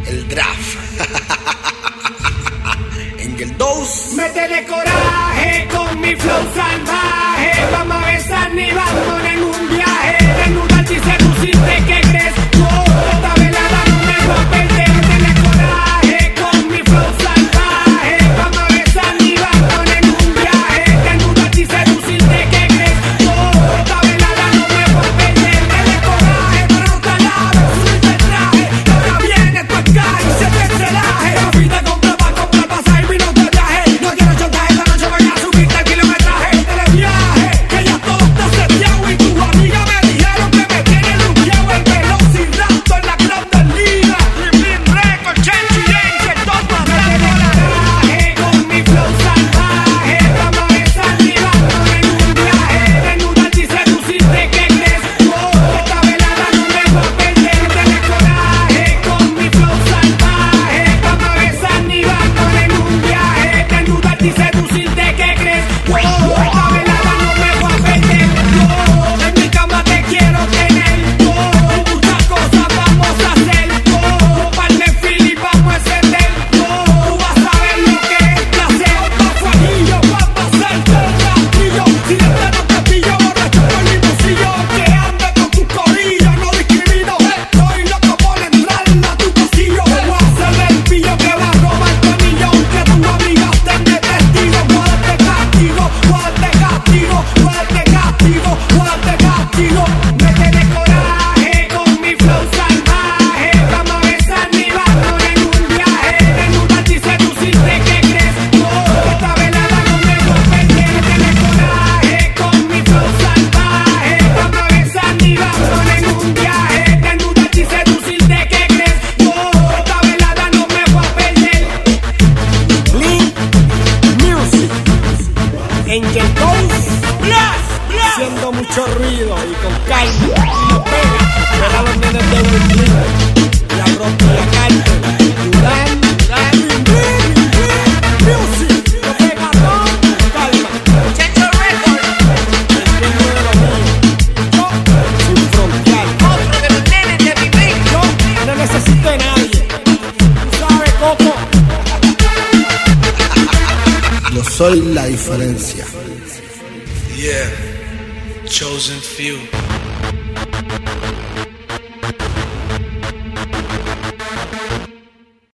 el draft. Angel Dose. Métele coraje con mi flow salvaje. Vamos a besar ni vamos en un viaje. Desnudarte y seducirte, ¿qué crees? Esta velada no me voy a perder. Métele coraje con mi flow salvaje. Vamos a besar ni vamos en un viaje. Desnudarte y seducirte, ¿qué crees? Esta velada no me voy a perder. Métele coraje, pero no te laves, subiste el traje. Ahora viene tu escaje y se te relaje. La vida comprar pasaje y vino de viaje. No quiero chantaje, esta noche voy a subirte el kilometraje. Televiaje, que ya todo está seteado. Y tu amiga me dijeron que me tiene luqueado. El velociraptor en la Grandes Ligas. Dream Record, Chenchi, Angel, todo matando la coraje con mi flow salvaje. Vamos a besar ni vamos en un viaje. Desnudarte y seducirte, ¿qué crees? Esta velada no me voy a perder. Dale coraje con mi flow salvaje. Vamos a besar ni vamos en un viaje. Desnudarte y seducirte, ¿qué crees? Esta velada no me voy a perder. En mi cama te quiero tener. Muchas cosas vamos a hacer. Par de fili vamos a encender. Tú vas a ver lo que es placer. Pa' fueguillo, pa' pasarte el rastrillo. Si de plano te pillo borracho por mi bolsillo. Que ande con tu corillo, no discrimino. Estoy loco por entrarle a tu pasillo. Voy a hacerle el pillo que va a robar tu anillo. Que tu amiga estén de testigo. Guárdate castigo, guárdate castigo, guárdate castigo, guárdate castigo. Métele coraje con mi flow salvaje. Vamos a besar ni vamos en un viaje. Desnudarte y seducirte, ¿qué crees? Esta velada no me voy a perder. Métele coraje con mi flow salvaje. Vamos a besar ni vamos en un viaje. Desnudarte y seducirte, ¿qué crees? Esta velada no me voy a perder. Blink Music. Angel Dose, haciendo mucho ruido y con calma. Y lo pega, era los nenes de Berlín. La ropa y la carta. Durán, Music, lo pega todo, calma. Chencho Record, El ritmo de lo mío. Yo, sin frontear. otro de los nenes de mi ring. Yo no necesito de nadie. Tú sabes, Coco. Yo soy la diferencia. Yeah, chosen few.